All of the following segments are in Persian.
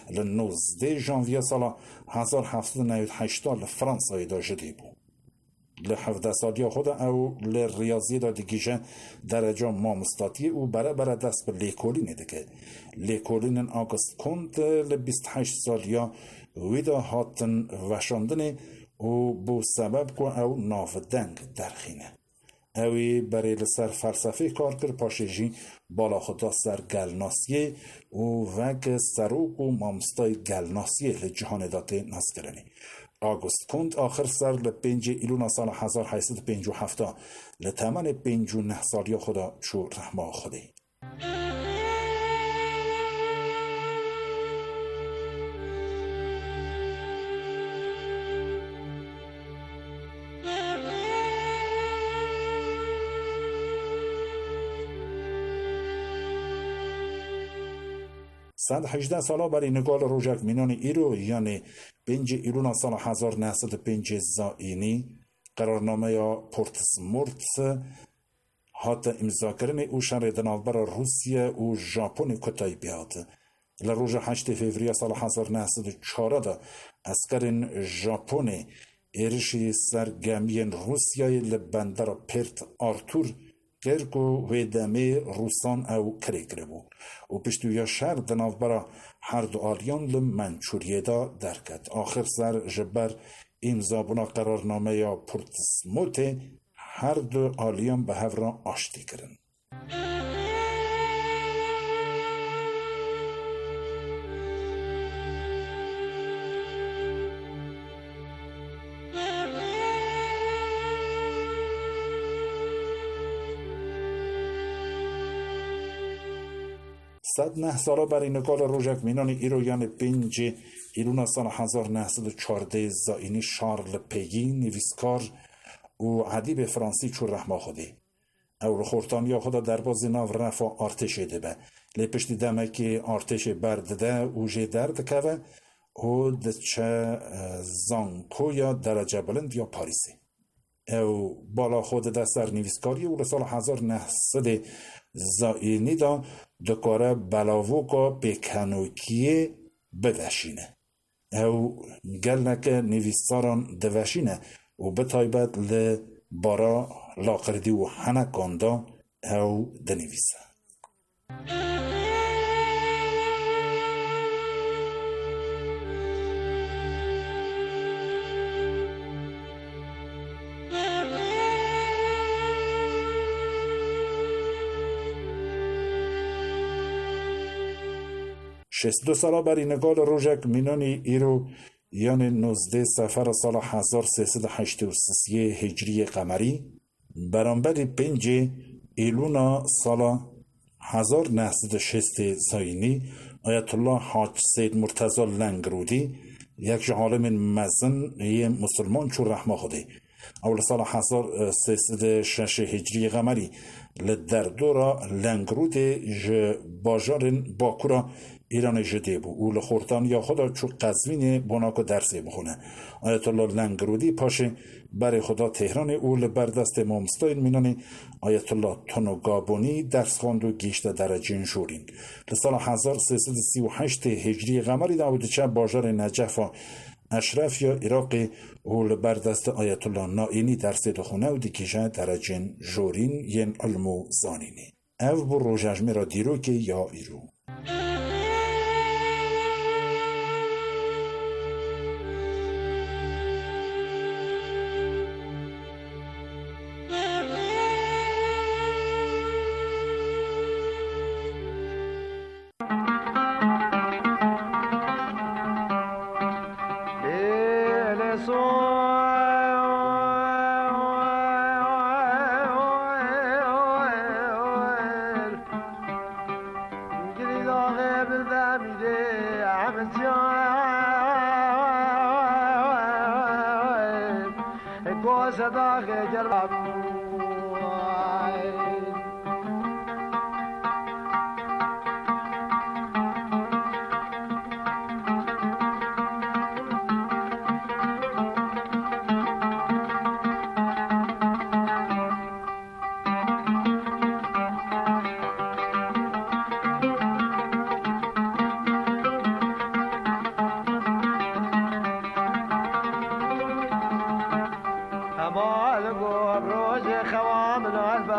ل 19 ژانویه سال 1798 لفرانسا دا جدی بود. ل 17 سالی خود او ل ریاضی دا دیگیجه درجه مامستاتی او برای دست به لیکولین دیگه. لیکولین آگوست کونت ل 28 سالیا ویدا هاتن وشاندنه و بو سبب که او نافدنگ درخینه. اوی برای لسر فلسفه کار کرد پاشجی بالا خدا سر گلناسیه و وگ سروق و مامستای گلناسیه لجهان داته ناس کرنی. آگوست کونت آخر سر ل 5 ایلون سال 1857 لتمن 59 سالی خدا چو رحمه خودی. سال 18 سالا برای نگال روژک مینان ایرو یعنی 5 ایلون سال 1905 زائینی قرارنامه یا پورتسمورت هات امضا کردن او شهر دناوبر روسیه و ژاپن کتای بیاد. لروژ 8 فوریه سال 1904 اسکرین ژاپن ارشی سرگرمی روسیه لبندر پرت آرتور کرکو و دمه روسان او کریگر بود و پشتویا شهر دناوبرا هر دو آلیان لمنچوریه دا درکت. آخر سر جبر امضا بنا قرارنامه یا پورتسموت هر دو آلیان به هفرا آشتی کرن. صد 9 سالا برای نگال روژک مینان ایرو یعنی 5 ایلون سال 1914 زائینی شارل پیگی نویسکار و ادیب فرانسی چو رحمه خودی او رو خورتانیا خدا در باز ناو رفا آرتشه ده به لپشتی دمه که آرتش برد ده و جه درد که و ده چه زانکو یا درجه بلند یا پاریسی او بالا خود ده سر نویسکاری و سال 1900 زائینی دا دکاره بلاوکا بکنوکیه بدشینه او گلنک نویساران دوشینه و بتایبت لبارا لاقردی و حنکاندا او دنویسه. شست 2 سالا برای نگال روژک مینانی ایرو یعنی 19 سفر سال 1383 هجری قمری برانبر 5 ایلون سال 1906 زاینی آیت الله حاج سید مرتضی لنگرودی یک عالم مزن مسلمان چون رحمه خودی اول سال 1306 هجری قمری لدردورا لنگرود باجار باکورا ایران جده بود او لخورتان یا خدا چو قزوین بناکو درسی بخونه. آیت الله لنگرودی پاشه برای خدا تهران او لبردست مامستاین مینانی آیت الله تونوگابونی درس خواند و گیشت درجه شورین. لسال 1338 هجری قمری داود چه باجار نجف اشرف یا عراق او لبردست آیت الله نائینی درسی دخونه و دیکیشه درجه جورین ین علمو زانینی. او بر روژجمه را دیرو که یا ایرو.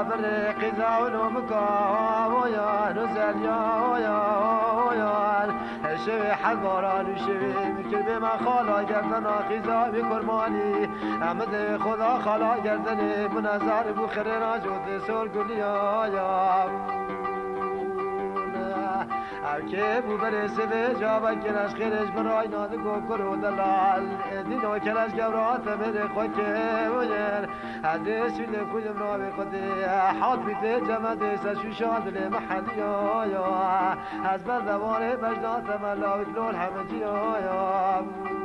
بر قضا ونومكا ويا نزل يا شوي حباران وشوي مكر بما خالا گردنا خیزا بکرمانی احمد خدا خالا گردنی منظر بخیر راجود سر گلیا که بو برسه به جا کنش خیرش برای ناده گوکر و دلال دینو کنش گورات بره خوک ویر حدیث ویده کجم را به خودی حاد بیده جمده سشو شادل محلی یا از بردوار بجدات ملاوی لول همه جی یا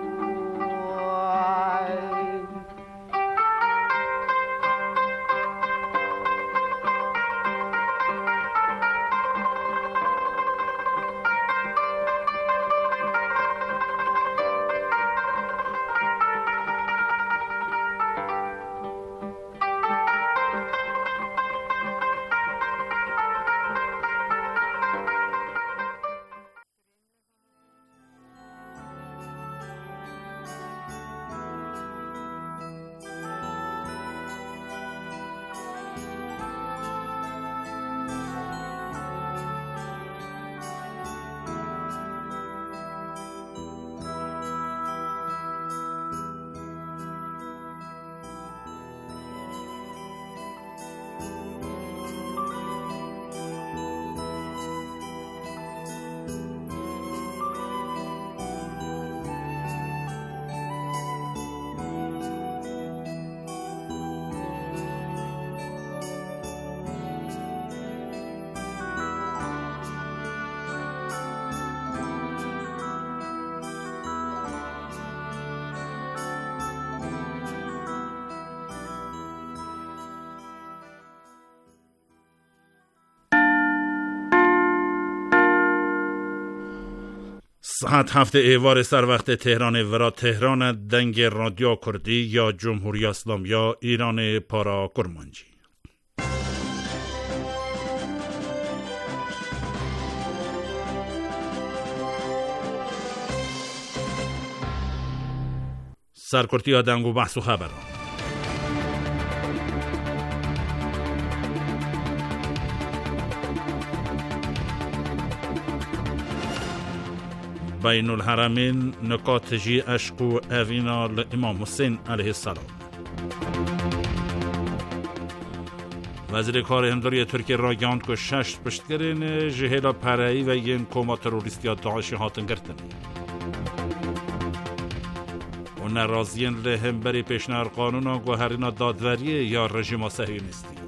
ساعت 7 ایوار سر وقت تهران ورا تهران دنگ رادیو کردی یا جمهوری اسلامی یا ایران پارا کرمانجی سرکرتی ها دنگ و بحث و خبر بین الحرمین نکات جی عشق و اوینا لامام حسین علیه السلام. وزیر کار هنداری ترکیه را گاند که 6 پشتگرین جهیلا پرایی و ین کوما تروریستی داعشی هاتن گرتن و نرازین لهم بری پیشنهار قانون و گوهرینا دادوریه یا رژیم صهیونیستی.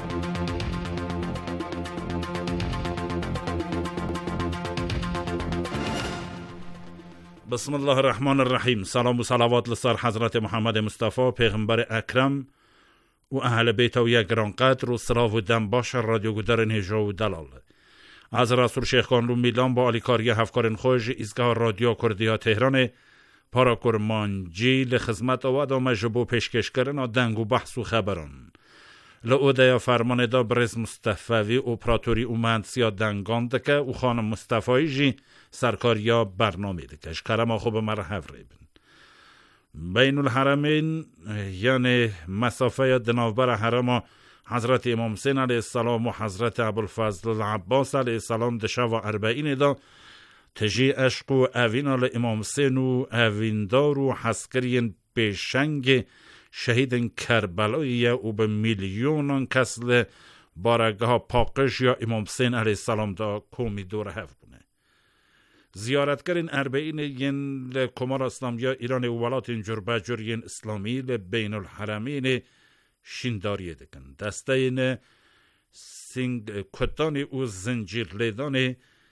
بسم الله الرحمن الرحیم. سلام و صلوات لسر حضرت محمد مصطفی پیغمبر اکرم و اهل بیت و یک گرانقدر و سلاو و دم باش رادیو گودر نهجا و دلال از رسول شیخ کانلو میلان با علیکاری هفکارن خوش ایزگاه رادیو کردی ها تهران پارا کرمانجی لخدمت آواد و مجبو پیشکش کردن دنگ و بحث و خبران لعوده فرمان دا برز مصطفی اپراتوری و مهندسی دنگان دکه و خانم مصطفی جی سرکاریا برنامه دکش کرم خوب مرحب ریبن بین الحرمین یعنی مسافه دناوبر حرم حضرت امام حسین علیه السلام و حضرت ابوالفضل العباس علیه السلام دشا و 40 دا تجی عشق و اوینا لامام حسین و اویندار و حسکرین پیشنگ شهید کربلایی و به میلیونان کسل بارگاه پاکش یا امام حسین علیه السلام دا کومی دور هفت بونه زیارتگرین 40 ین لکمار اسلام یا ایران و ولات اینجور بجور ین اسلامی لبین الحرمین شینداریه دکن دسته این سنگ کتانی و زنجیر لیدانی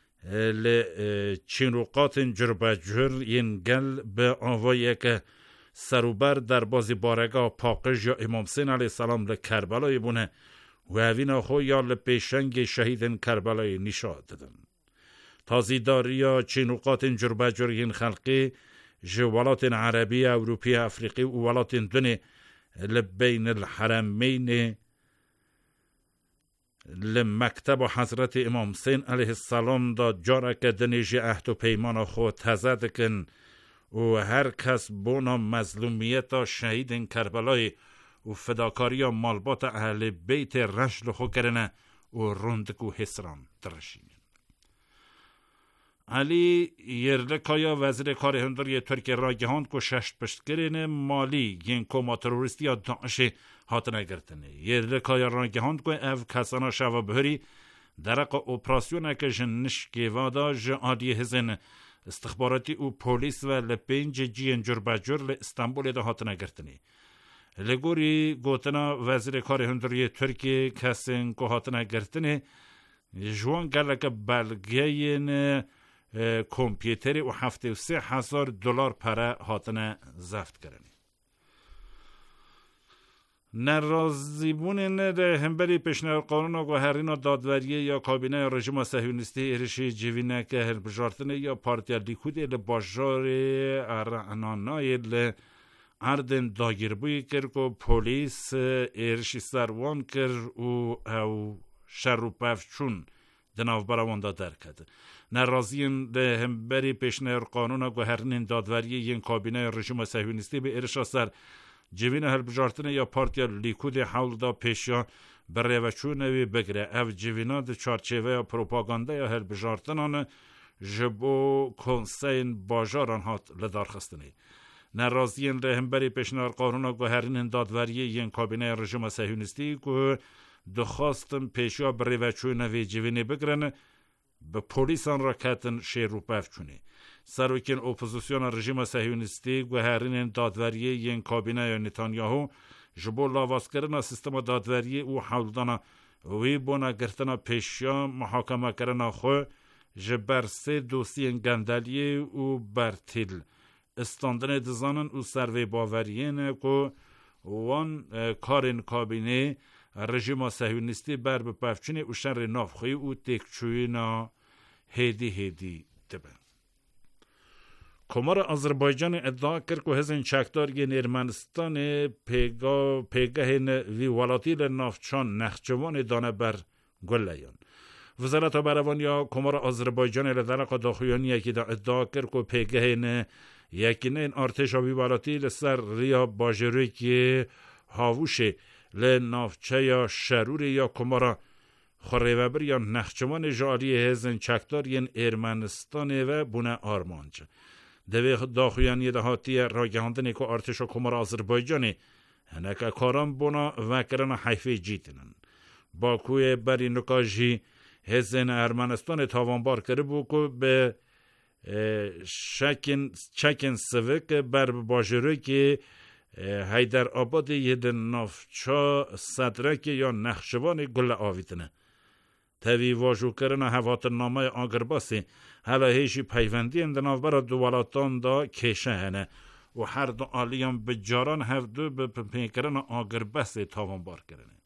لچینروقات اینجور بجور ین گل به آوایی که سروبر در بازی بارگاه پاکش یا امام حسین علیه السلام لکربلای بونه و اوینا خو یا لپیشنگ شهید کربلای نشاد دادن تازیداری یا چینوقات جربجور این خلقی جوالات عربی اروپی افریقی و ولات دونه لبین الحرمین لمکتب حضرت امام حسین علیه السلام دا جارک دنیجی عهد و پیمان خود تزد کن و هر کس بونا مظلومیت شهید کربلای و فداکاری مالبات اهل بیت رشل خو کرنه و روندکو حسران درشین. علی یرلکایا وزیر کار هندری ترکیه را گهاند که 6 پشتگرین مالی ین کما تروریستی یا داعش هاتنه گرتنه. یرلکایا را گهاند که او کسانا شوا بهری درق اپراسیونه که جنش گیوادا جعالی هزن استخباراتی و پولیس و لپنج جین جربجر لاستانبول ده هاتنه گرتنه. لگوری گوتنا وزیر کار هندری ترکیه کسین که هاتنه گرتنه جوان گلک بلگین کامپیوتری و 73,000 دلار پره هاتنه زفت کرنی. ناراضی بودن ده همبری پیشنهاد قانون گوهرین دادوریه یا کابینه رژیم صهیونیستی ایرشی جوینه که هلبجارتنه یا پارتی لیکود ال باجار ارانای ال اردن داگیربوی کرد که پلیس ایرشی سروان کرد او شروپف چون دناو براوان دادر کرد. ناراضیان ده همبری پیشنهاد قانون گوهرین دادوریه ین کابینه رژیم صهیونیستی به ایرش سر جوین هلبجارتنه یا پارتی لیکود حول دا پیشیا بره و چونوی بگره. او جوینا ده چارچوه یا پروپاگانده یا هلبجارتنان جبو کنسین باجاران هات لدار خستنه. ناراضیان ده همبری پیشنهاد قانون گوهرین دادوریه ین کابینه رژیم صهیونیستی که دخواستن پیشیا بره و چونوی جوینی بگرن به پولیسان را کتن شیروپف چونه. سروکین اپوزیسیون رژیم صهیونیستی گوهرین دادوریه ین کابینه یا نتانیاهو جبو لاواز کردن سیستم دادوریه او حولدانا وی بونا گرتنا پیشیا محاکمه کردن خو جبر 3 دوسیین گندلیه و برتیل استاندن دزانن و سروی باورین که وان کارین کابینه رژیم صهیونیستی بر بپفچینه و شر نافخوی و تکچوینا هیدی دبن. کمار آذربایجان ادعا کرد که هزین چکداری ارمنستان پیگه وی ولاتی لنافچان نخجوان دانه بر گلیان. وزارت بروانیا کمار آذربایجان لدرق داخویانی یکی دا ادعا کرد که پیگه یکی این ارتش وی ولاتی لسر ریا باجروی که هاوشه لنافچه یا شروری یا کمارا خوریوبر یا نخجوان جاری هزین چکداری ارمنستان و بونه آرمانچ. دوی داخویانی دهاتی را گهاندنی که ارتش و کمار آذربایجانی هنکه کاران بونا وکرن حیفه جیتنن. باکوی بری نکاجی هزین ارمنستان تاوانبار کرده بود که به چکن سوک بر باجره که هیدر آباد ید نافچا صدرک یا نخشوان گل آویتنه. تاوی واجو کرن هوات نامه آگرباسی حالا هیچی پیوندی اندناف برا دوالاتان دا کشه هنه و هر دو آلیان بجاران هف دو به پیکرن آگرباسی تاوانبار کرنه.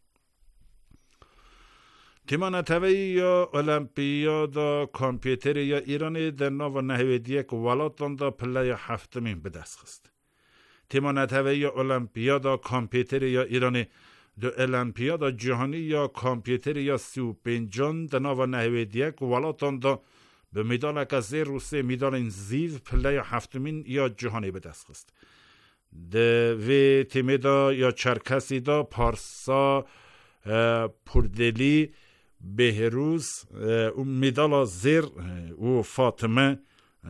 تیمان تاوی یا المپیادا کامپیوتر یا ایرانی در ناو نهویدیک والاتان دا پله هفتمین به دست خست. تیمان تاوی یا المپیادا کامپیوتر یا ایرانی دو المپیادا جهانی یا کامپیوتر یا 35 در ناو نهویدیک والاتان دا به میدان کزی روسی میدان زیو پله هفتمین یا جهانی به دست خست. وی تیمی دا یا چرکسی دا پارسا پردلی بهروز و میدال زیر و فاطمه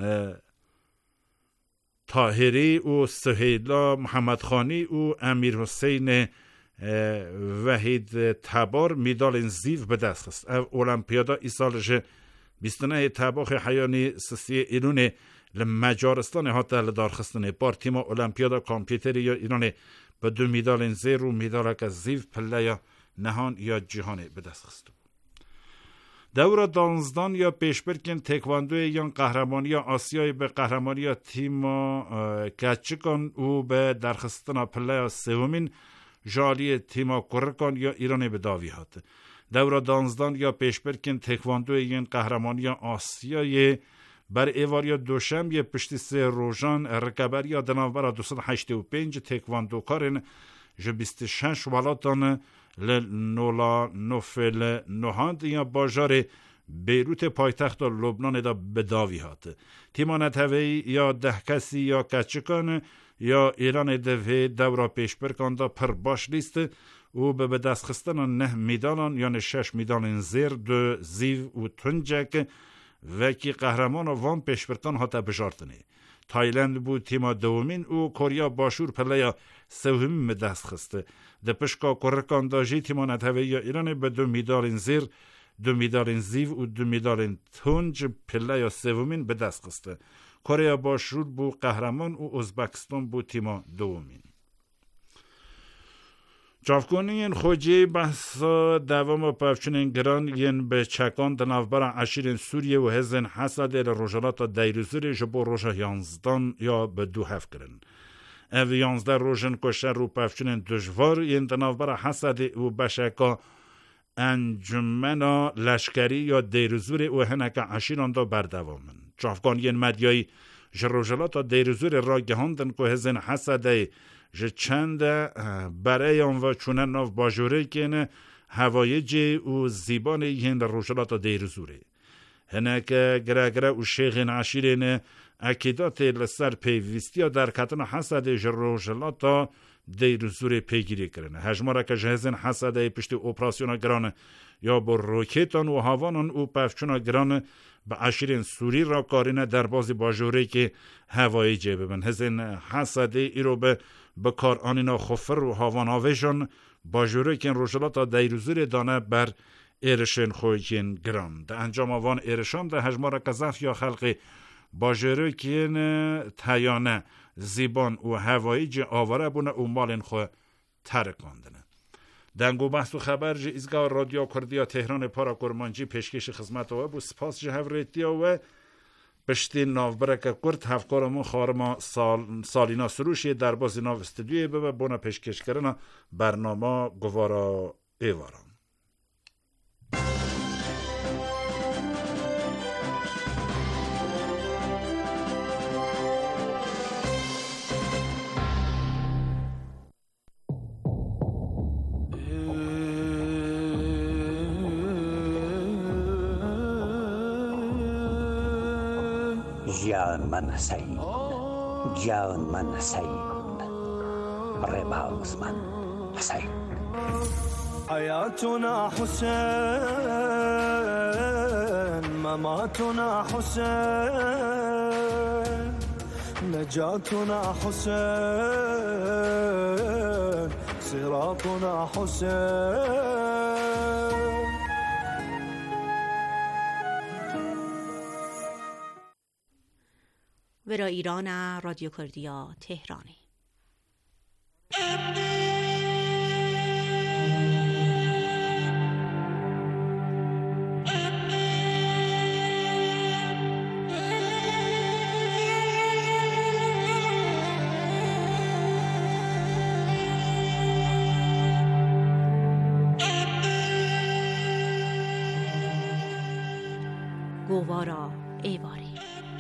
طاهری و سهیلا محمد خانی و امیر حسین وحید تبار میدال زیو به دست خست. المپیادا ای سالش 29 تباخ حیانی سسی ایرونه لمجارستان هاته لدار خستنه. بار تیما المپیادا کامپیوتری یا ایرانه به 2 میدال زیر و میدال که زیو پله یا نهان یا جهانی به دست خست. دور دانزدان یا پیشبرکن تکواندوی یا قهرمانی آسیای به قهرمانی تیما کچکان و به درخستان پله سومین جالی تیما کرکان یا ایرانی به داوی هات. دور دانزدان یا پیشبرکن تکواندوی یا قهرمانی آسیای بر ایواریا دوشنبه پشتی 3 روزان رکبر یا دناور 285 تکواندو کارن جو 26 ولاتان لنولا نوفل نوهاند یا باجار بیروت پایتخت لبنان دا بداوی هات تیمانت هوی یا ده کسی یا کچکان یا ایران دوی دورا پیش برکان دا پر باش لیست و به دست خستن 9 میدالان یعنی 6 میدالان زیر 2 زیو و تنجک وکی قهرمان وان پیش برکان هاته بجارتنه. تایلند بود تیما دومین و کوریا باشور پلیا سومین دست خسته. ده پشکا کرکان داجی تیما نتوی یا ایران به 2 میدالان زیر 2 میدالان زیو و 2 میدالان تنج پلیا سومین به دست خسته. کوریا باشور بود قهرمان و ازبکستان بود تیما دومین. جافگونین خوجی بحث دوام پفچونین گران ین به چکان دنافبر عشیرین سوریه و هزن حسد روژالات دیروزوری جبو روژا 11 یا به 2 هفت کرن. او 11 روژن کشتر رو پفچونین دجوار ین دنافبر حسد و بشکا انجمنا لشکری یا دیروزوری و هنک عشیران دا بردوامن. جافگان ین مدیای جروژالات دیروزوری را گهاندن که هزن حسد ج چند برای آن و چونن ناف باجوره که هوایجی و زیبان این روشلات دیرزوره. هنک گره و شیخ عشیرین اکیدات لسر پیویستی در کتن حسد روشلات دیرزوره پیگیری کرنه. هجماره که جهزین حسد پشت اپراسیون گران یا با روکیتان و هاوانان و پفچون گران به عشیرین سوری را کارینه در بازی باجوره که هوایجی ببن. هزین حسد ای رو به کار آنینا خفر و هاوان آویشان باجوره کن روشلات دیروزور دانه بر ایرشن خویکین گران. ده انجام آوان ایرشان ده هجمار قذف یا خلقی باجوره کن تیانه زیبان و هوایی جه آواره بونه و مالین خو ترکاندنه. دنگو بحث و خبر جه ایزگاه رادیو کردیا تهران پارا کرمانجی پیشکش خدمت و بو سپاس جه هفریتی و پشتی ناوبرک کرد هفکارمون خارما سالینا سروشی در بازی ناو استودیوی به بونا پیشکش کردن برنامه گوارا ایوارا. جان من سعید جان من سعید رباوز من حسین حياتنا حسين مماتنا حسين نجاتنا حسين صراطنا حسين. ورا ایران رادیو کردیا تهرانی. گوارا ایواری.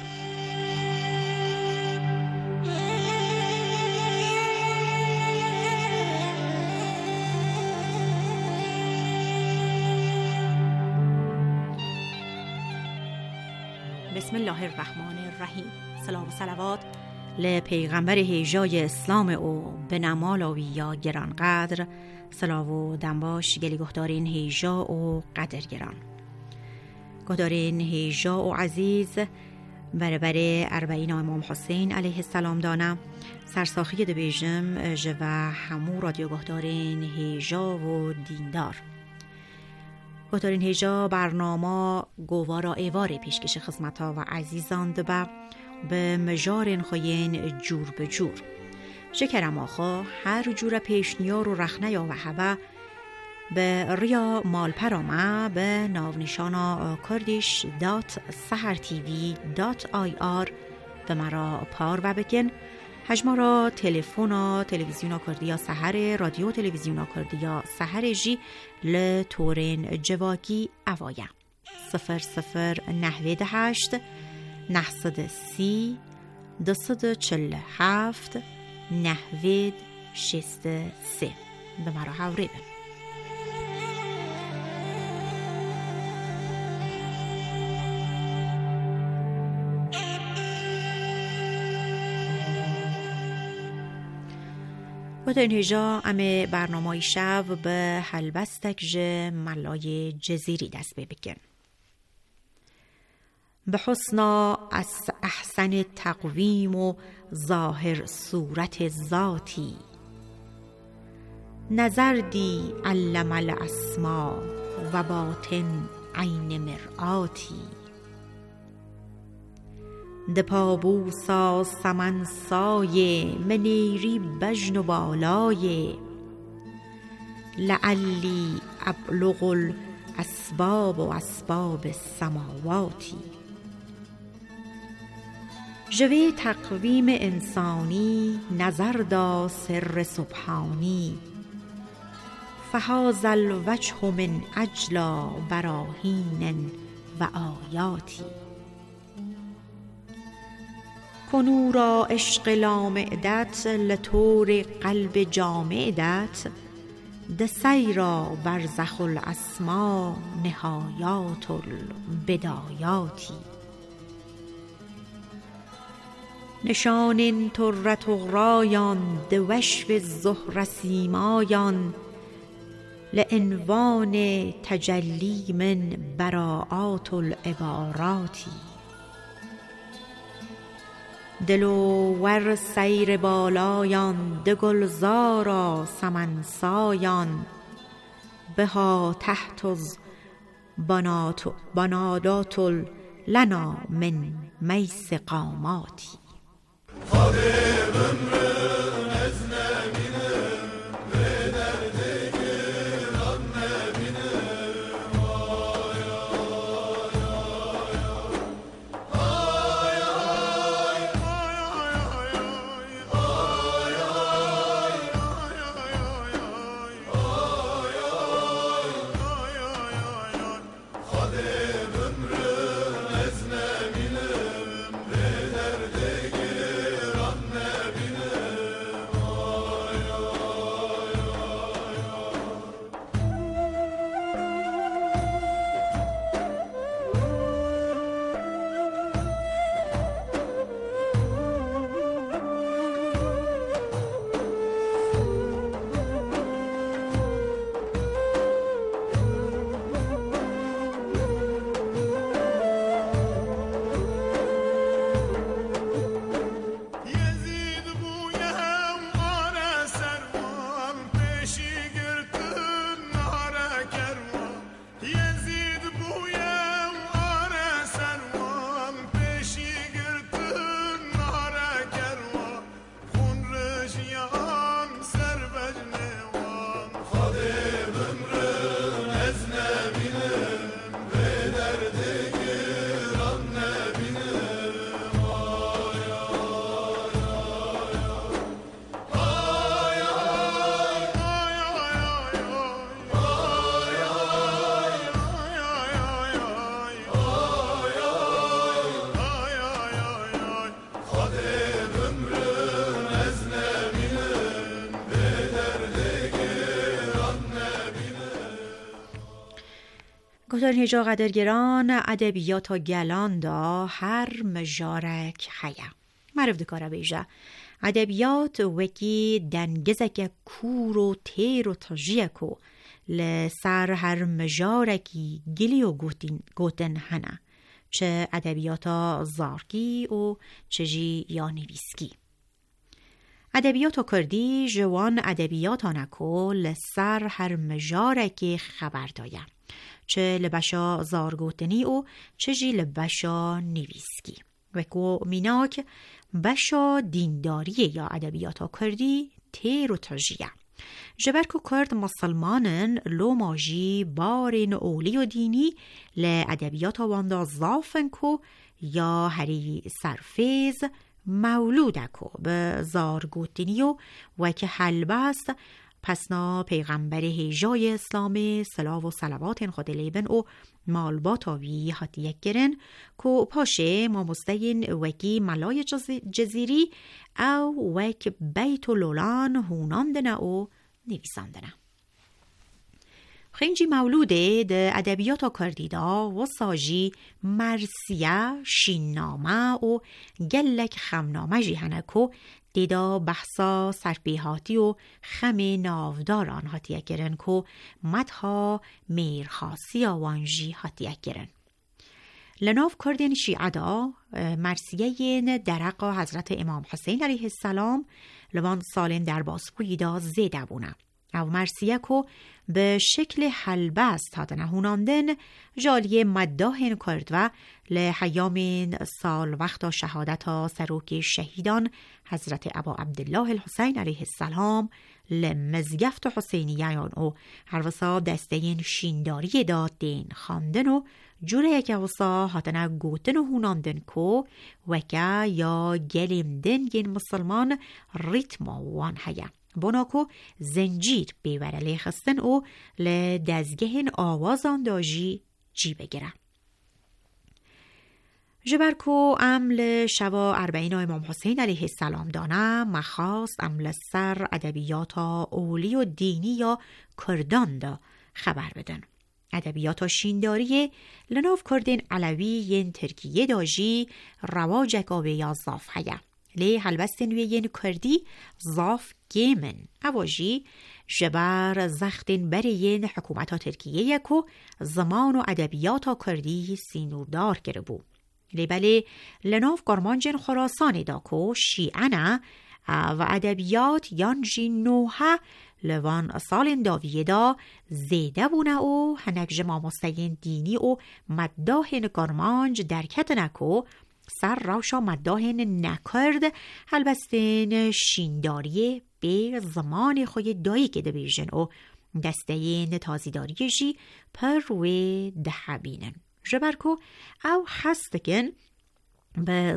بسم الله الرحمن الرحیم. سلام و صلوات لپیغمبر هیجای اسلام او به نمالاوی یا گرانقدر. سلام و دنباش گلی گهدارین هیجا و قدر گران. گهدارین هیجا و عزیز برابر اربعین امام حسین علیه السلام دانم سرساخی دبیجم جوه همو رادیو گهدارین هیجا و دیندار. گهدارین هیجا برنامه گوارا ایواری پیشکش خدمتا و عزیزان دبا به مجارن خوین جور به جور. شکرم آخا هر جور پیشنیار و رخنه یا وحبه به ریا مالپرامه به ناونیشانا kurdish.sahartv.ir به مرا پار و بکن. هجما را تلفونا تلویزیونا کردیا سحر رادیو تلویزیونا کردیا سحر جی لطورین جواکی اوایا 0098 930 247 90 63 به مرا حوری بن. بودن هجا امه برنامه شب به حلبستک ج ملای جزیری دست بکن. به حسنا از احسن تقویم و ظاهر صورت ذاتی، نظردی علم الاسما و باطن عین مرآتی. دپابوسا سمن سایه منیری بجن و بالایه، لعلی ابلغ الاسباب و اسباب السماواتی. جوی تقویم انسانی نظر دا سر سبحانی، فهذا الوجه من اجلا براهین و آیاتی. کنورا عشق لامعدت لطور قلب جامعدت، دسیرا برزخ الاسما نهایات البدایاتی. نشان ترت غرایان دوشو زهر سیمایان، لعنوان تجلی من براعات العباراتی. دلو ور سیر بالایان دگلزارا سمنسایان، بها تحت بنادات لنا من میس قاماتی. گفتن هجا قدرگران ادبیات گلان دا هر مجارک حیا معرف دکاره بیجا ادبیات وکی دنگزک کور و تیر و تجیکو لسر هر مجارکی گلی و گوتن هنه، چه ادبیات زارکی و چه جی یا نویسکی. ادبیات کردی جوان ادبیات آنکو لسر هر مجارکی خبر دایم، چه لبشا زارگوتنی و چه جی لبشا نویسکی. وکو میناک بشا دینداری یا ادبیات کردی تیر و ترجیه. جبرکو کرد مسلمانن لو ماجی بارین اولی و دینی لادبیات واندا زافن کو یا هری سرفیز مولودکو به زارگوتنی و که حلبست پسنا پیغمبر هیجای اسلامی صلاح و صلوات خود لیبن و مالباتاوی حتی یک گرن که پاشه ما مستین وکی ملای جزیری او وک بیت لولان هوناندنه و نویساندنه. خینجی مولوده ده ادبیات کردیدا و ساجی مرسیه شیننامه و گلک خمنامه جیهنکو دیدا بحثا سرپیهاتی و خم نافداران هاتیه گرن کو مدها میرخاسی وانجی هاتیه گرن. لناف کردین شیعه دا مرسیه درقا حضرت امام حسین علیه السلام لوان سالن در باسپوی دا زیده بونه. او مرسیه کو به شکل حلبست هاتنه هوناندن جالیه مداهن کرد و لحیام سال وقت شهادت سروک شهیدان حضرت ابا عبدالله الحسین علیه السلام لمزگفت حسینیان او هر وسا دستین شینداری دادین خاندن و جوره یک وسا هاتنه گوتن و هوناندن کو وکا یا گلیمدن ین مسلمان ریتم وان هیا بناکو زنجیر بیوره لیخستن او لدزگهن آوازان داجی جی بگیره. جبرکو عمل شوا 40 امام حسین علیه السلام دانه مخواست عمل سر ادبیات اولی و دینی یا کردان دا خبر بدن. ادبیات شینداری لناف کردین علوی ین ترکیه داجی رواجک آوه یا زاف هیا. لی هلبستن وین کردی زاف گیمن اواجی جبر زختن برین حکومت ترکیه یکو زمان و ادبیات کردی سینوردار کرده بو. لی بله لناف گرمانجن خراسان داکو شیعه و ادبیات یانجی نوحه لوان سال داویه دا زیده بونه و هنک جمامستین دینی و مداهن گرمانج درکت نکو سر روشا مداهن نکرد هلبستین شینداری به زمان خوی دایی که دبیجن و دستین تازیداری جی پر و دهبینن جبرکو او هستکن به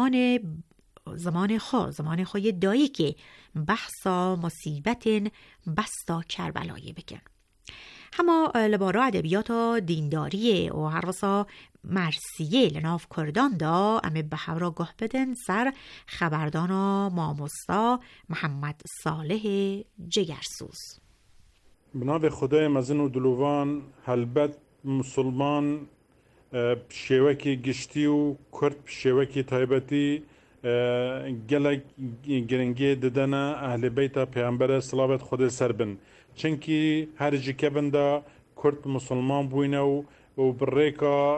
زمان خوی دایی که بحثا مصیبتن بستا کربلایی بکن. اما لبارا ادبیات دینداری و هر وسا مرسیه لناف کردان دا امه به هورا گه بدن سر خبردانا ماموستا محمد صالح جگرسوز. بنابه خدای مزن و دلوان هلبت مسلمان شیوکی گشتی و کرد شیوکی تایبتی گلک گرنگی ددن اهل بیت پیامبر صلوات خود سربن چنکی هر جکبن دا کرد مسلمان بوینه و برریکا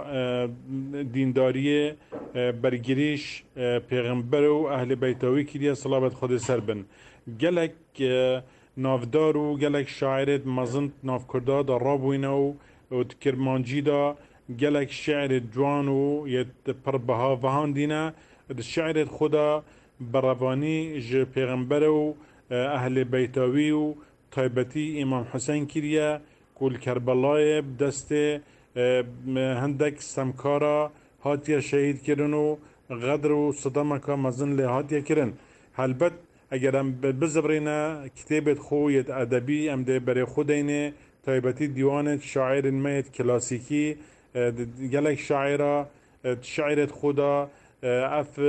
دینداری برگریش پیغمبر و اهل بیتاوی کریه صلوات خود سربن گلک نافدار و گلک شاعرت مزند ناف کرده دا را بوینه و کرمانجی دا گلک شعر جوان و یت پر بها وهان دینه شعرت خدا بروانی ج پیغمبر و اهل بیتاوی و تایبتی امام حسین کریه کل کربلای دست هندک سمکارا هاتیا شهید کرن و غدر و صدامکا مزن لی هاتیا کرن البت اگر هم بزبرینه کتابت خویت ادبی ام ده برای خودینه تایبتی دیوانت شاعر میت کلاسیکی گلک شاعره شعرت خدا اف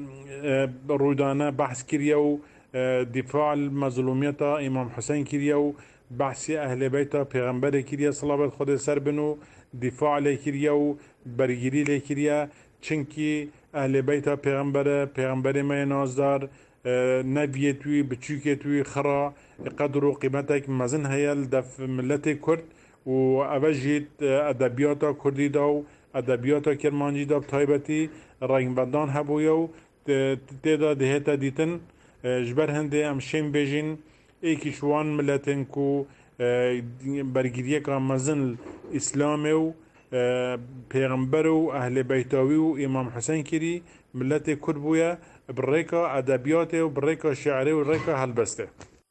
رودانه بحث کریه و دفاع المظلومیت امام حسین کریه و بحث اهل بیت پیغمبر کریه صلوات خود سر بنو دفاع لی کریه و برگیری لی کریه چنکی اهل بیت پیغمبر می نازدار نویه توی بچوکه توی خرا قدر و قیمتک مزن هیل دف ملت کرد و اوجید ادبیاتا کردی دا و ادبیاتا کرمانجی دا بطایبتی رنگبندان هبویا و تیدا دهتا دیتن جبر هنده ام شیم بیجین ایکی شوان ملتن کو برگیریه که مزن اسلام و پیغمبر و اهل بیتاوی و امام حسین کری ملت کرد بویا برریکا ادبیات و برریکا شعره و برریکا هلبسته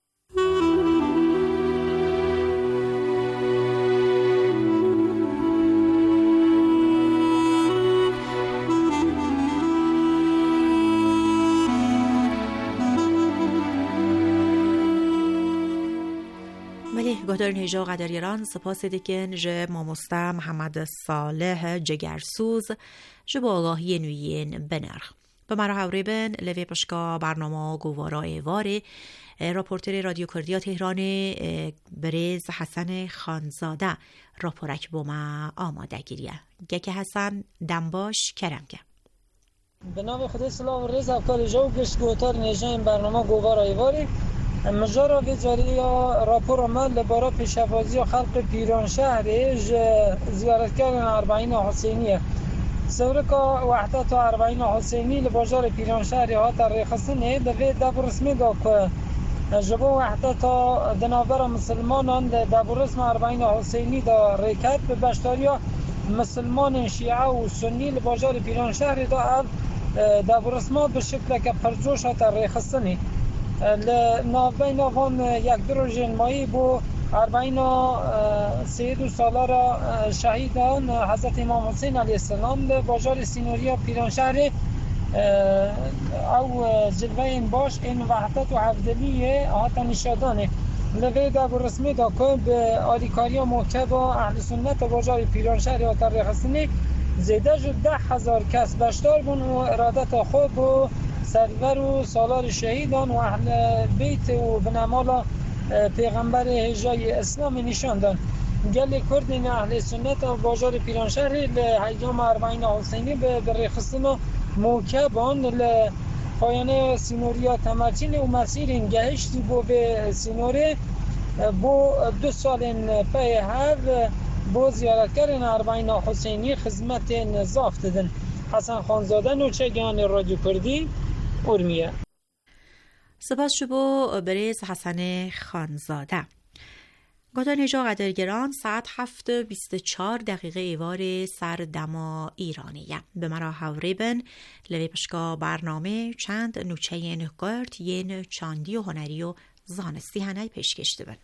گهدارین هجا قدریران سپاس دکن جه ماموستا محمد صالح جگرسوز جه با آگاهی نویین بنرخ. به مرا ریبن لوی پشکا برنامه گوارای واره راپورتر رادیو کردیا تهران برز حسن خانزاده راپورک بوما آماده گیریه گه حسن دنباش کرمگه به نام خدا سلام و رز افکار جو گشت گوتار نجایم برنامه گوارای واره مجارا به جاری راپور عمل لبارا پیشوازی و خلق پیران شهر زیارتگران 40 حسینیه سورکا وحدت 40 حسینی لباجار پیران شهر ها تاریخسنه دوی دبر رسمی دا که جبو وحدت دنابر مسلمانان دبر رسم 40 حسینی دا ریکت به بشتاریا مسلمان شیعه و سنی لباجار پیران شهر دا دبر رسما به شکل که پرجوش ها تاریخسنه ناوی ناوان یک دروژن مایی بو 43 سالار شهیدان حضرت امام حسین علیه السلام به بازار سینوریا پیرانشهر او جلوه این باش این وحدت و حفظلیه آتا نشادانه لوی در رسمی دا که به آلیکاریا موکب و اهل سنت بازار پیرانشهر آتا ریخستنی زیده جد 10,000 کس بشتار بون و ارادت خوب و سرور و سالار شهیدان و اهل بیت و بنمالا پیغمبر هجای اسلام نشان دان گل کردین اهل سنت و بازار پیرانشهر لحیام 40 حسینی به ریخستن موکبان پایانه سینوریا تمرچین و مسیر گهشتی بو به سینوری بو 2 سال پی هر بو زیارتگران 40 حسینی خدمت نظاف دادن. حسن خانزاده نوچگان رادیو کردی ارمیه. سپاس شبو برز حسن خانزاده. گوتان هجا قدرگران ساعت 7:24 ایوار سردما ایرانیه. به مرا هوریبن لوی پشکا برنامه چند نوچه نگرد ین چاندی و هنری و زانستی هنای پیشکشته بن.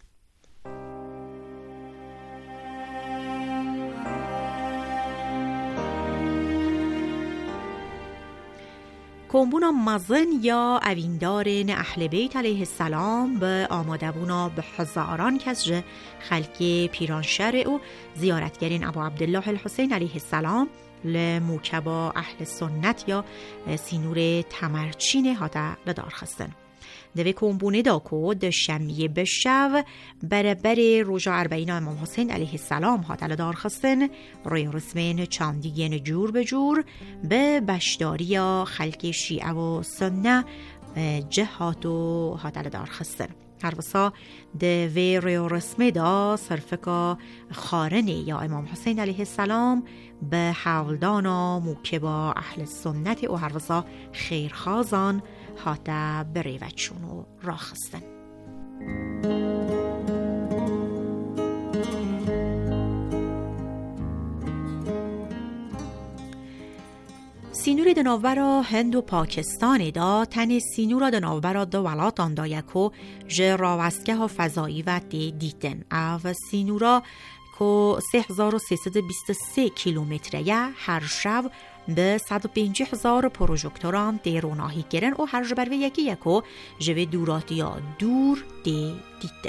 کمبونا مزن یا اویندارن اهل بیت علیه السلام به آماده بونا به هزاران کس خلق پیرانشهر و زیارتگرین ابو عبدالله الحسین علیه السلام لموکبا اهل سنت یا سینور تمرچین هاتا لدار خستن. دوی کمبونه داکو دشمیه بشو برابر روژا 40 امام حسین علیه السلام هاتا لدار خستن روی رسمین چاندیگین جور به جور به بشداری خلق شیعه و سنه جهاتو هاتا لدار خستن. هر وسا دوی روی رسمه دا صرفکا خارنه یا امام حسین علیه السلام به حولدانا موکبا اهل سنت و هر وسا خیرخازان هاتا بریوچونو را خستن. سینور دناورا هند و پاکستان دا تن سینورا دناورا دو ولاتان دا یکو جه راوستگه ها فضایی و دیدن او سینورا که 3323 کیلومتره هر شب به 150,000 پروژکتوران دیروناهی گرن و هر جبر و یکی یکو جوه دوراتی یا دور دیدن.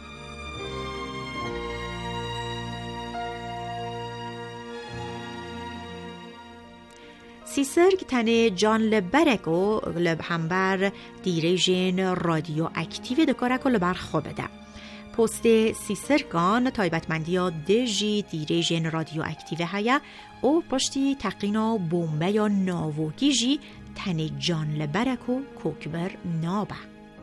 سیسرگ تن جان لبرکو لب همبر دیریژن رادیو اکتیو دکارکو لبر خوبه ده. پست سیسرگان تایبتمندی ها دژی دیریژن رادیو اکتیو هیا او پشتی تقینا بومبه یا ناووگی جی تن جان لبرکو کوکبر نابه.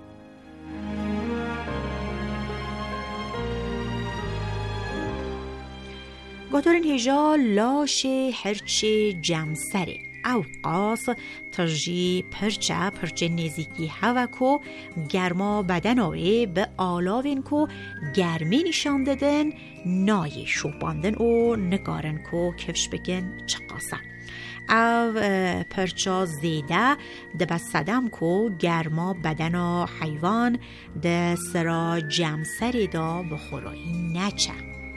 گوتورن هجا لاش هرچ جمسره او قاس ترجی پرچه نزیکی هوا کو گرما بدن آوه به آلاوین کو گرمی نشان دادن نای شوباندن و نگارن کو کفش بگن چقاسه او پرچا زیده ده بسدم کو گرما بدن حیوان ده سرا جمسره دا بخورایی نچه.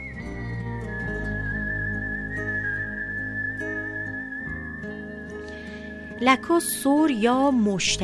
لکو سور یا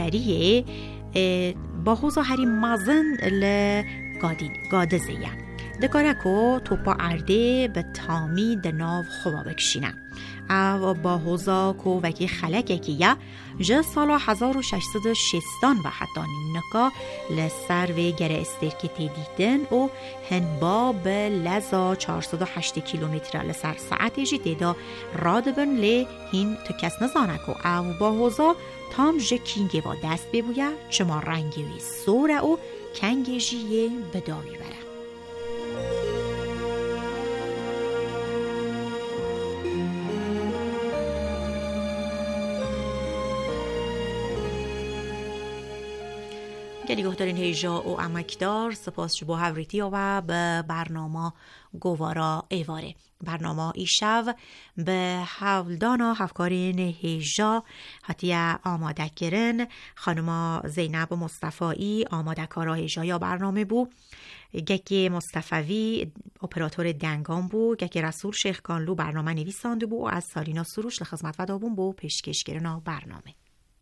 مشتریه با حوزا هری مزن لگادزه دکارکو توپا ارده به تامی دناو خوبا بکشینه او با هوزا کو وکی خلقه که یا جه سالا 1660 و حتی نکا لسر و گره استرکی تیدیدن و هنبا به لزا 408 کیلومتر لسر ساعت جی دیدا رادبن لی هین تو کس نزانکو او با هوزا تام جه کینگه با دست ببویه چما رنگیوی سوره و کنگه جیه بداوی بره. گلی گفتارین هیجا و امکدار سپاس جو با هوریتی و به برنامه گوارا ایواره. برنامه ایشو به حولدانا هفکارین هیجا حتی آماده کرن خانم زینب مصطفایی آماده کارا هیجا یا برنامه بو گکی مصطفوی اپراتور دنگان بو گکی رسول شیخ کانلو برنامه نویسانده بو و از سالینا سروش لخدمت و دابون بو پیشکش کرنا برنامه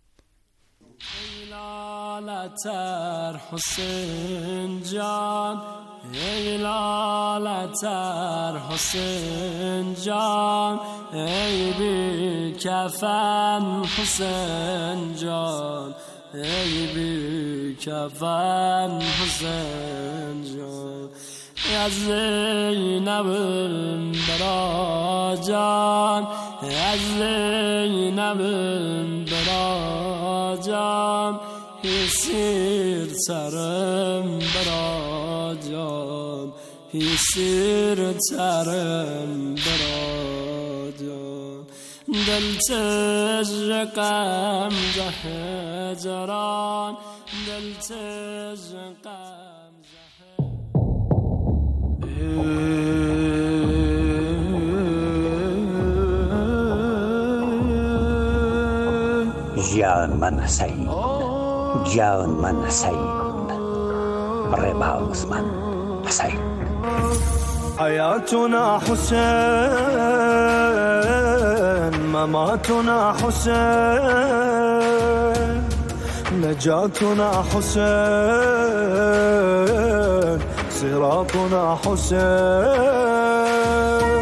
لالتر حسین جان ای لالتر حسین جان ای بی کفن حسین جان ای بی کفن حسین جان از زینب برا جان از زینب برا جان سیر سرم برا جان سیر سرم برا جان دل تجرقم جهجران دل تجرقم جان من سعید جان من سعید رباوز من حسین حياتنا حسين مماتنا حسين نجاتنا حسين صراطنا حسين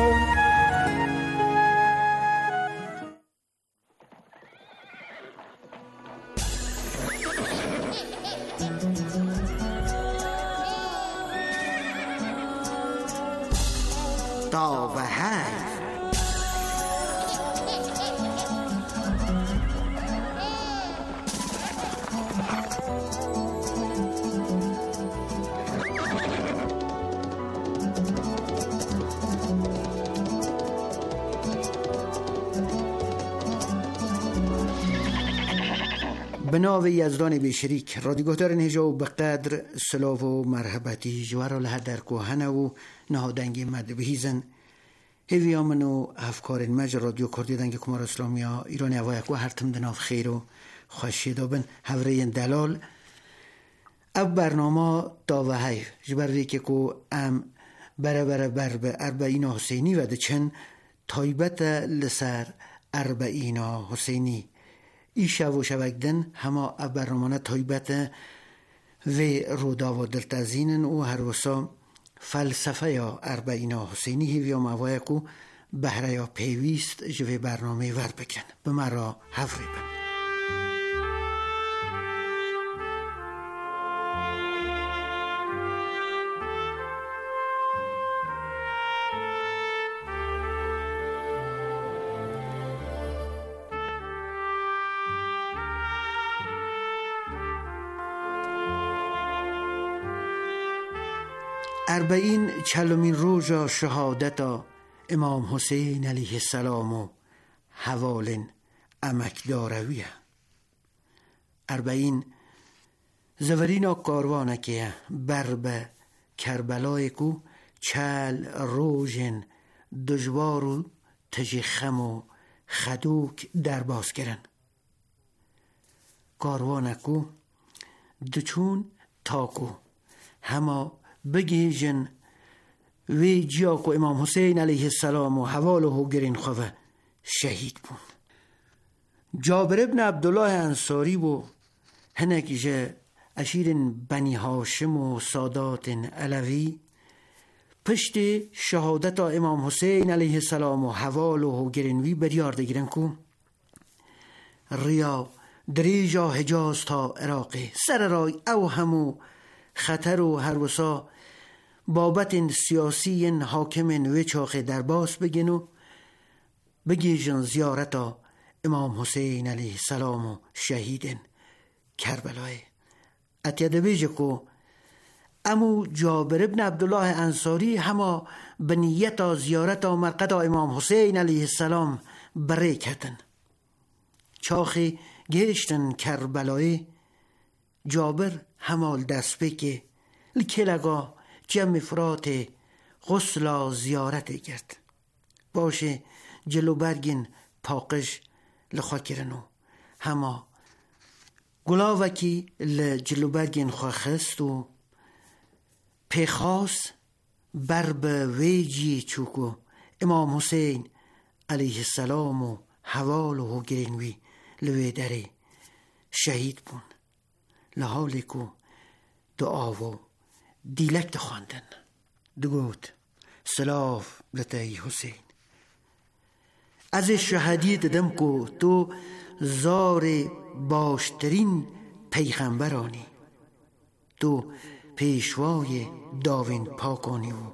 به نام یزدان بیشریک رادیوگهدار نهجا و به قدر سلاو و مرحبتی جوار لها در کوهنه و نهادنگی مد بهیزن هیویامن و افکار مج رادیو کردی دنگ کمار اسلامیا ایران اوایک و هرتم دناف خیر و خوشی دابن هورین دلال اب برنامه داوهی جبر ریکه که ام بره به اربعین حسینی و دچن تایبت لسر اربعین حسینی ایشا و شوکدن همه برنامه تایبت و رودا و دلتزینن و هر وسا فلسفه یا اربعین حسینی هیویا موایکو بهره یا پیویست جوی برنامه ور بکن به مرا حفری بن اربعین چلمین روزا شهادتا امام حسین علیه السلام و حوالن امک دارویه اربعین زورینا کاروانه که بر به کربلای کو چل روژن دجوار و تجخم و خدوک در باز کرن کاروانه کو دچون تاکو همه بگیجن وی جیاکو امام حسین علیه السلام و حواله و گرین خواه شهید بون جابر ابن عبدالله انصاری و هنک جه اشیرن بنی هاشم و سادات علوی پشت شهادت امام حسین علیه السلام و حوال و گرنوی بریارده گیرن کو ریا دریجا حجاز تا عراقی سر رای او همو خطر و هروسا بابت سیاسی حاکم و چاخ در باس بگن و بگیجن زیارتا امام حسین علیه السلام و شهیدن کربلای اتیاده بیجه کو امو جابر ابن عبدالله انصاری هما بنیتا زیارتا مرقد امام حسین علیه السلام بره کتن چاخی گشتن کربلای جابر همال دست بکه لکلگا جمع فرات غسلا زیارت گرد باشه جلو برگین پاقش لخوا کرنو هما گلاوکی لجلو برگین خواه خست و پیخاس بر به ویجی چوکو امام حسین علیه السلام و حوال و گرینوی لوی داره شهید بون لحالی کو دعا و دیلک خواندن دگوت سلاف لتای حسین از شهادی ددم کو تو زار باشترین پیغمبرانی تو پیشوای داوین پاکانی و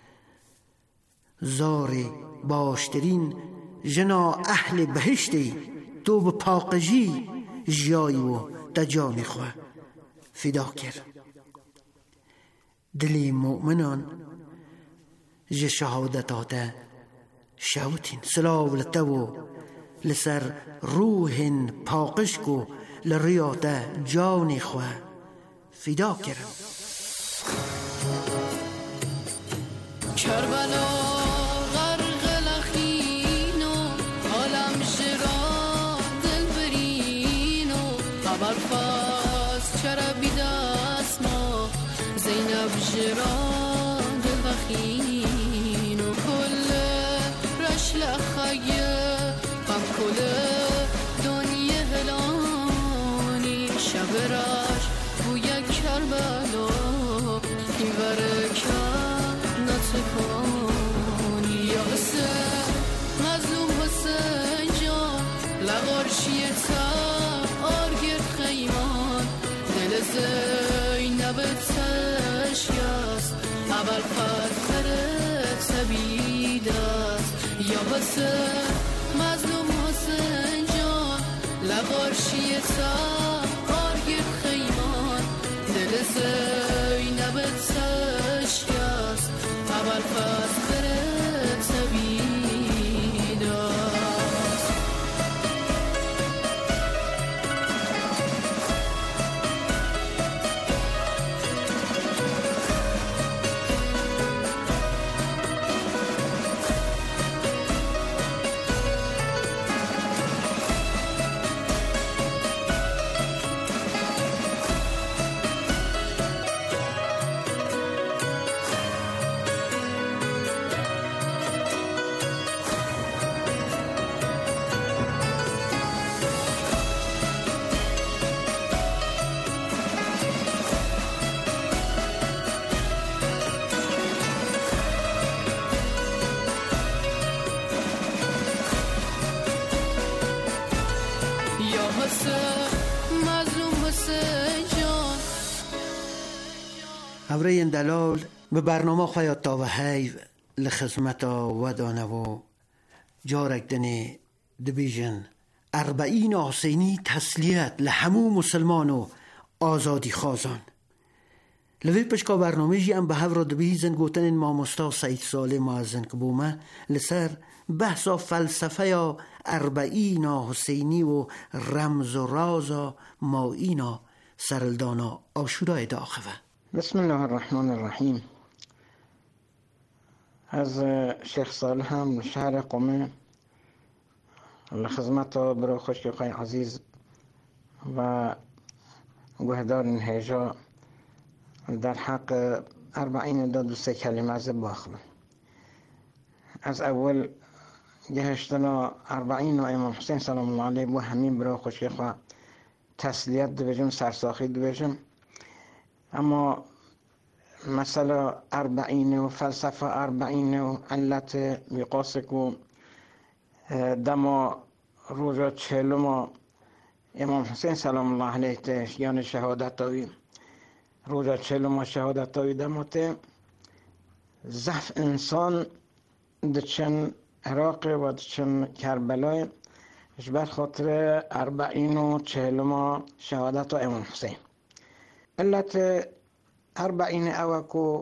زار باشترین جنا اهل بهشتی تو به پاکجی جایی و دجانی خواه فدا کرد دلی مؤمنان ج شهادتات شوتین سلاو لتو لسر روح پاکش کو لریات جانی خواه فدا کرد کربلا غرق لخینو عالم شرا دل برینو ابرفاس چرا بیدست ما زینب شرا دل بخینو کل رشل خیه غم کل دنیا هلانی شب رش بوی کربلا این برکت نتکانی یا حسین مظلوم حسین جان لغارشی تا آرگر خیمان دل زینب تشکست اول فتر تبید است یا حسین مظلوم حسین جان لغارشی تا آرگر خیمان دل زینب تشکست اول فتر تبید است هوره دلال به برنامه خواهد تا و حیو لخزمتا و دانه و جارک دنه دبیجن 40 حسینی تسلیت لحمو مسلمان و آزادی خوازان لوی پشکا برنامه جی ام به هفر دبیزن گوتن مامستا سعید ساله معزن کبومه لسر بحثا فلسفه یا 40 حسینی و رمز و رازا ما اینا سرلدانا آشورای داخوه. بسم الله الرحمن الرحیم. از شیخ صالح هم شهر قمه لخدمت برو خوشکی خواهی عزیز و گهدار هیجا در حق 42 کلمه از باخم. از اول جهشتنا 40 امام حسین سلام الله علیه و همین برو خوشکی خواه تسلیت دو بجم سرساخی دو بجم، اما مثلا اربعین و فلسفه اربعین و علت میقاس کو دما روزا چهلم امام حسین سلام الله علیه تش یعنی شهادتاوی روزا چهلم شهادتاوی دماته ضعف انسان دچن عراق و دچن کربلای بر خاطر اربعین و چهلم شهادت امام حسین علت اربعین اوکو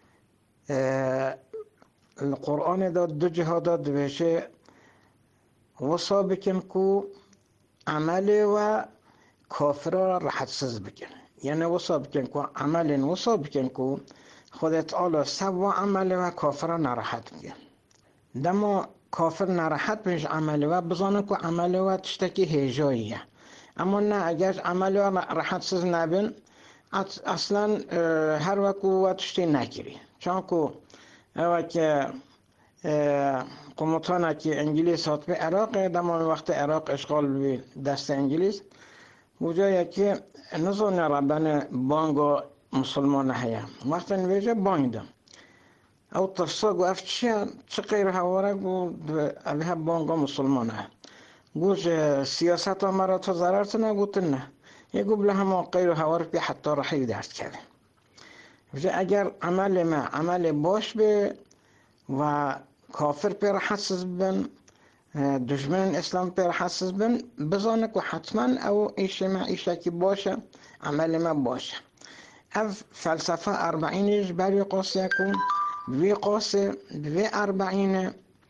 القرآن داد دو جهادات بشه وصا بکن کو عمل و کافر را راحت سز بکن یعنی وصا بکن کو عمل وصا بکن کو خودت آلا سوا عمل و کافر را نراحت بکن دما کافر نراحت بهش عمل و بزانه کو عمل و تشتکی هیجاییه اما نه اگر عمل و راحت سز نبین اصلا هر وقت و تشتی نگیری چون کو که قومتانه که انگلیس هات به عراق دمان وقت عراق اشغال به دست انگلیس بوجایی که نزان ربن بانگا مسلمان هیا وقت نویجه بانگ دم او تفسا گفت چه غیر هواره گفت اوه بانگا مسلمان هیا گوش سیاست مرا تو ضررت نگوت نه یه گفت لهم غیر هواره بی حتی رحی درد کرده اگر عمل ما عمل باش به و کافر پر حساس بن دشمن اسلام پر حساس بن بزانه که حتما او ایشه ما ایشه که باشه عمل ما باشه اف فلسفه اربعینش بری قاسه کن وی قاسه وی اربعین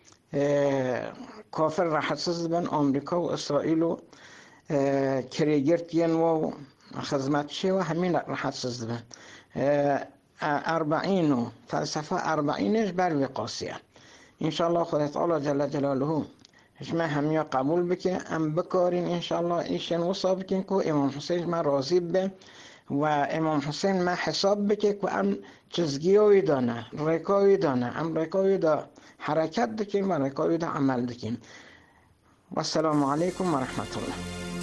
کافر را حساس بن امریکا و اسرائیل و کریگرتین و خدمتشه و همین را حساس بن اربعین و فلسفه اربعینش بری قاسه انشاءالله خدا تعالی جل جلاله شما همیا قبول بکن ام بکارین انشاءالله ایشن وصا بکن که امام حسین ما راضی به و امام حسین ما حساب بکن که ام چزگیوی دانه رکاوی دانه ام رکاوی دا حرکت دکن و رکاوی دا عمل دکن و السلام علیکم و رحمت الله.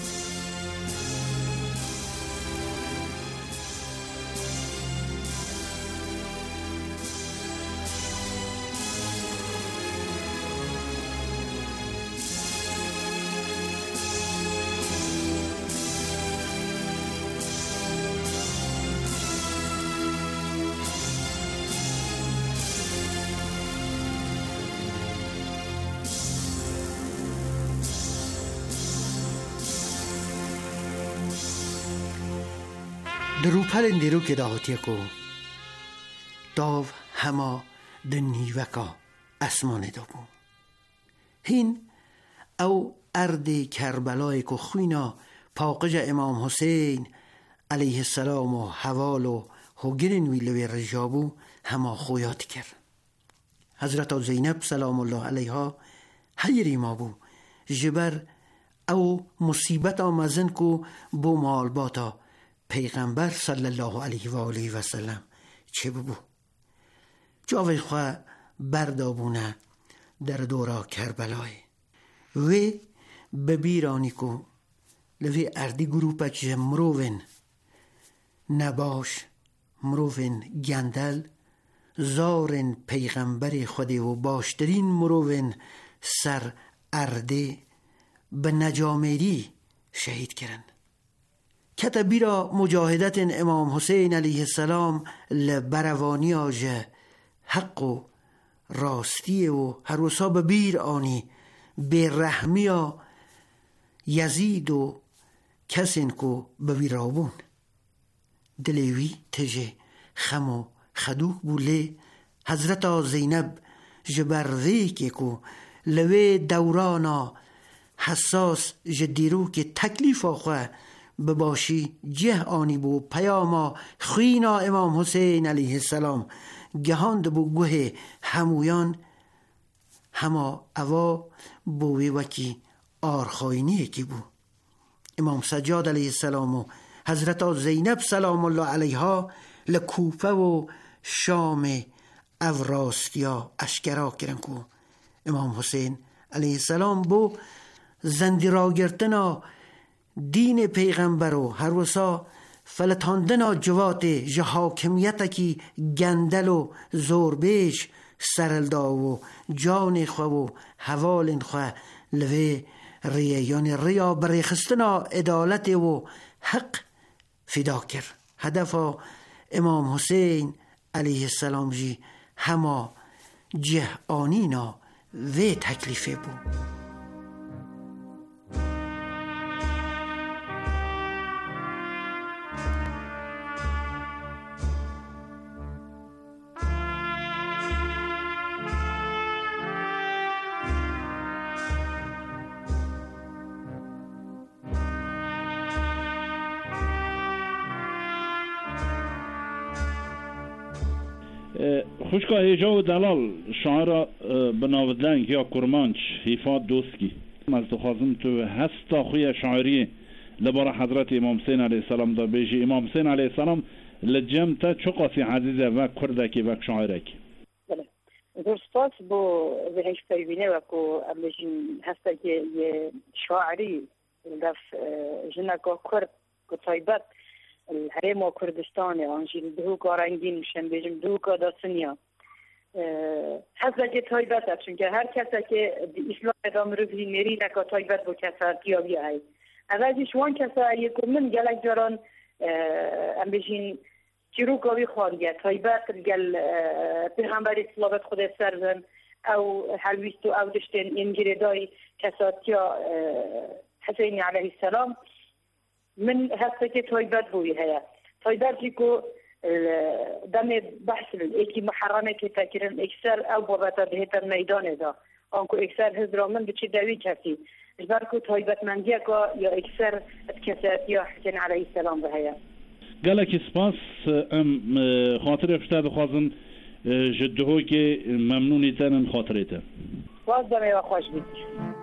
دروپر اندیرو که داهاتی کو داو هما دنیوکا اسمان دابو هین او ارد کربلای که خوینا پاقج امام حسین علیه السلام و حوال و هگرین ویلوی رجابو هما خویات کرد حضرت زینب سلام الله علیها حیری ما بو جبر او مصیبت آمزن کو بو مال باتا پیغمبر صلی الله علیه و آله و سلم چه ببو جاوی خواه بردابونه در دورا کربلای و ببیرانی کو لوی اردی گروپک مروون نباش مروون گندل زارن پیغمبر خودی و باشترین مروون سر ارده به نجامیری شهید کرن کتبی را مجاهدت امام حسین علیه السلام لبروانی آجه حق و راستی و هر وسا ببیر آنی به رحمی یزید و کسین کو بوی رابون دلیوی تجه خم و خدوک بوله حضرت زینب جبروی که کو لوی دورانا حساس جدیرو که تکلیف آخواه بباشی جه آنی بو پیاما خوینا امام حسین علیه السلام گهاند بو گوه همویان هما اوا بوی وکی آرخاینی کی بو امام سجاد علیه السلام و حضرت زینب سلام الله علیها لکوفه و شام اوراستیا اشکرا کرن کو امام حسین علیه السلام بو زندی را گرتنا دین پیغمبر و هر وسا فلتاندنا جوات جه حاکمیت کی گندل و زوربیش سرلدا و جان خو و حوال خو لوی ریان ریا بریخستنا عدالت و حق فدا کر. هدف امام حسین علیه السلام جی هما جه آنینا و تکلیفه بود. خوشگاه هیجا و دلال شاعر بناودنگ یا کرمانچ حیفات دوستکی از تو خواستم تو هستا خوی شاعری لبارا حضرت امام حسین علیه السلام دا بیجی امام حسین علیه السلام لجمتا چو قاسی عزیزه و کردکی و شاعرکی بله درستات با ذهنش پیبینه و که امجین هستا که یه شاعری دف جنکا کرد که طایبت الحرم و کردستان آنجین دهو کارنگین میشن بیجم دهو کاداسنیا حضا که طایبت هست چون که هر کسی که اسلام ادام رو بی میری نکا طایبت با کسا تیابی های اولی شوان کسا یکو من گلک جاران ام بیجین چیروکاوی خواهیه طایبت گل پیغمبری صلابت خود سرزن او حلویست او دشتن انگیره دای کسا تیا حسین علیه السلام من هسته که طایبت بوی هیا طایبتی که دم بحث ایکی محرمه که تکرن اکثر او بابتا دهتا میدانه دا آنکو اکثر هزرامن بچه دوی کسی اجبر که طایبت منگیه که یا اکثر کسات یا حسین علیه السلام به هیا گلک سپاس ام خاطر افشتاد خوازن جدهو که ممنونی تنن خاطریتا باز دمه و خوش بید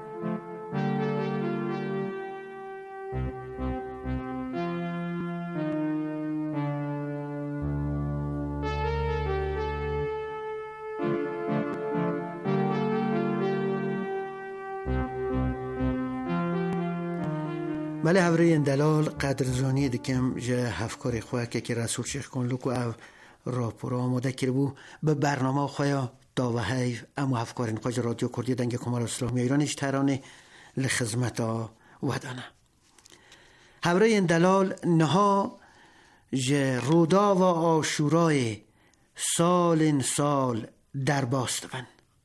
بله هوری دلال قدرزانی دکم جه هفکاری خواه که رسول شیخ کن لکو او راپورا آماده کرده بو به برنامه خواه داوه هیف امو هفکارین خواه رادیو کردی دنگ کمال اسلامی ایرانش ترانه لخزمت ودانه هوری دلال نها جه رودا و آشورای سال در باستون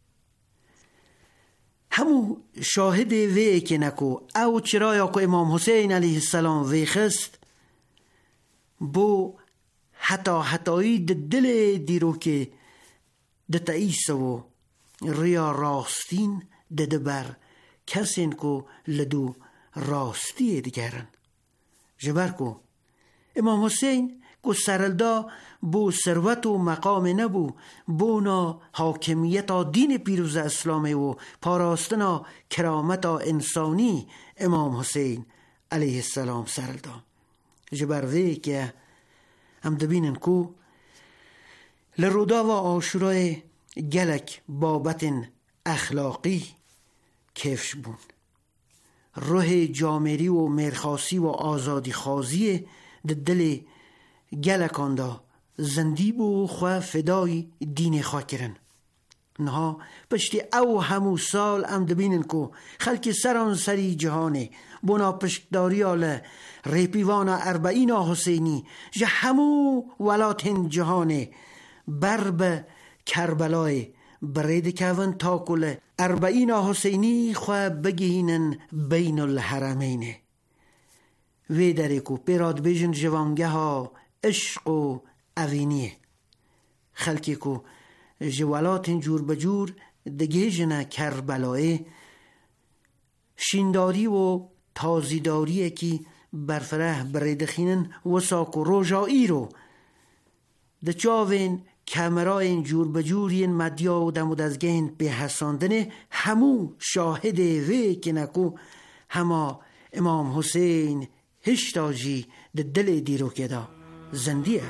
همو شاهد وی که نکو او چرا که امام حسین علیه السلام وی خست بو حتایی دل دیرو که دتاییس و ریا راستین دبر کسین کو لدو راستی دیگرن جبر کو امام حسین کو سرلدا بو ثروت و مقام نبو بونا حاکمیت دین پیروز اسلام و پاراستنا کرامت انسانی امام حسین علیه السلام سرلدا جبر وی که هم دبینن کو لرودا و آشورای گلک بابت اخلاقی کفش بون روح جامری و مرخاسی و آزادی خازی دل گلکان دا زندی بو خواه فدای دین خواه کرن نها پشتی او همو سال ام دبینن کو خلک سران سری جهانه بنا پشتداری آل ریپیوانا 40 حسینی جه همو ولاتن جهانه برب کربلای برید کون تاکل 40 حسینی خواه بگینن بین الحرمینه وی داره کو پیراد بیجن جوانگه ها عشق و اوینیه خلکی کو جوالات جور بجور دگه جنه کربلای شینداری و تازیداریه کی برفره بریدخینن و ساک و روژایی رو ده چاوین کمرای جور بجورین مدیا و دمود از گهن به حساندنه همو شاهد وی که نکو هما امام حسین هشتاجی ده دل دیرو که دا زندیه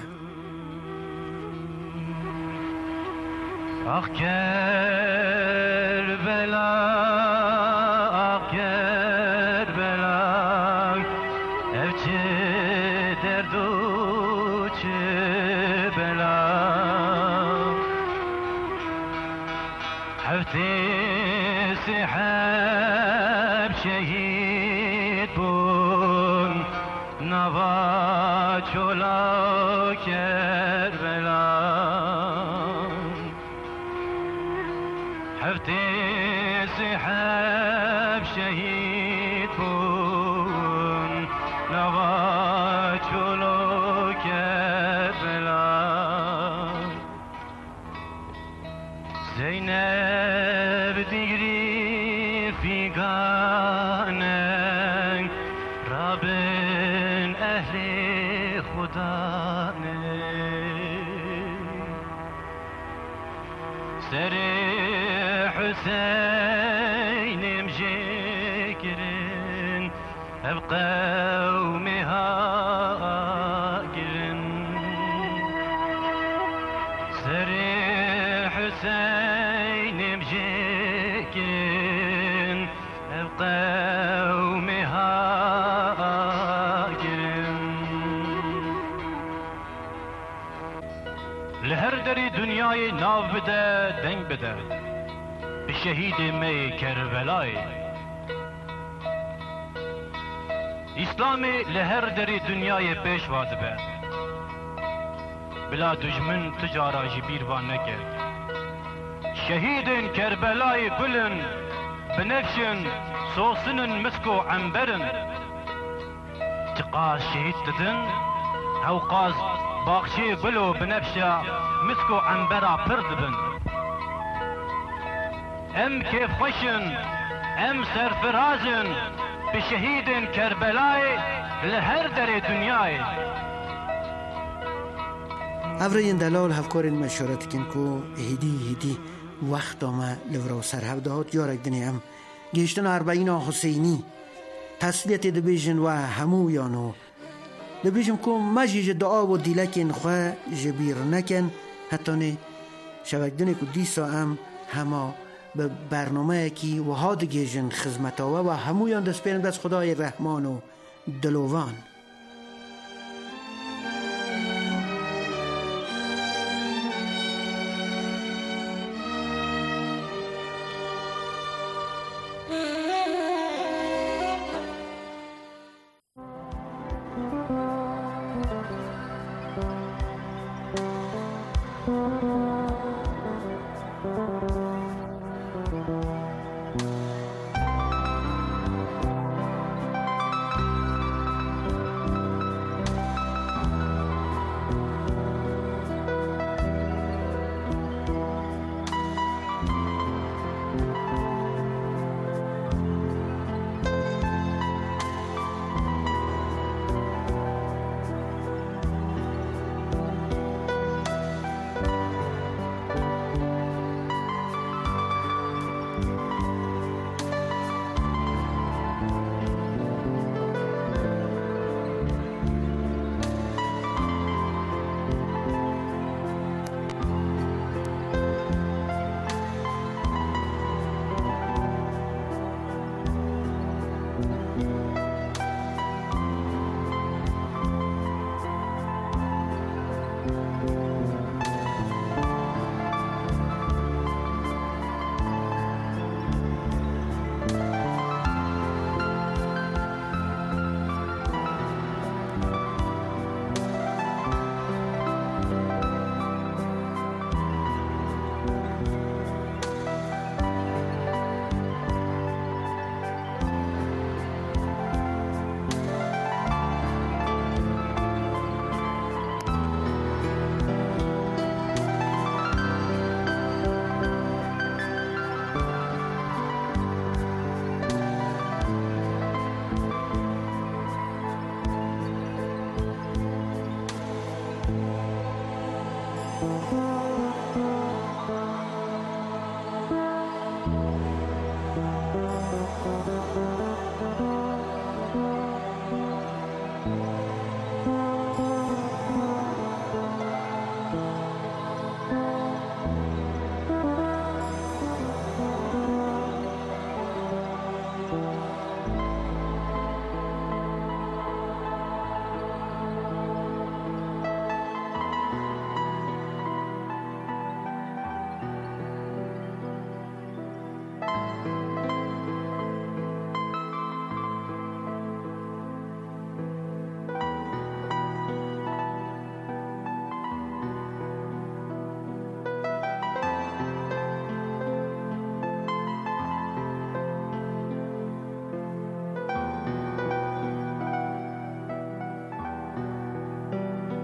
آخ کربلا آخ کربلا evçi derdu هفته سحب شهید بون نوا چولا کربلا هفته سحب شهید بون نوا چولا کربلا زینب دیگری فیگانه رابن اهل خدا سر حسین مجکرن بقومها گرن سر حسین مجکرن بقومها گرن لهر دری دنیای ناو بده دنگ بده به شهید می کربلای اسلام لهر دری دنیای پیش واده به بلا دجمن تجارا جبیر وان نکرد شهید کربلای گلن بنفشن صوصن مسكو عنبرن تقاس شهيد تدن او قاز باقشي بلو بنفشا مسكو عنبرا پردبن ام كيف خشن ام سرفرازن بشهيد كربلاي لهر در دنیای افرین دلال هفکارین مشورت کن کو هدی وقت آمه لورا سرهودات یارک دنیم گیشتن 40 حسینی تسلیت دبیجن و همو یانو دبیجم کو مجیج دعا و دیلکن خواه جبیر نکن حتی نه شوکدنی کو دیسا همه به برنامه کی و هاد گیجن خزمتاوه و همو یان دست پیرن بس خدای رحمان و دلوان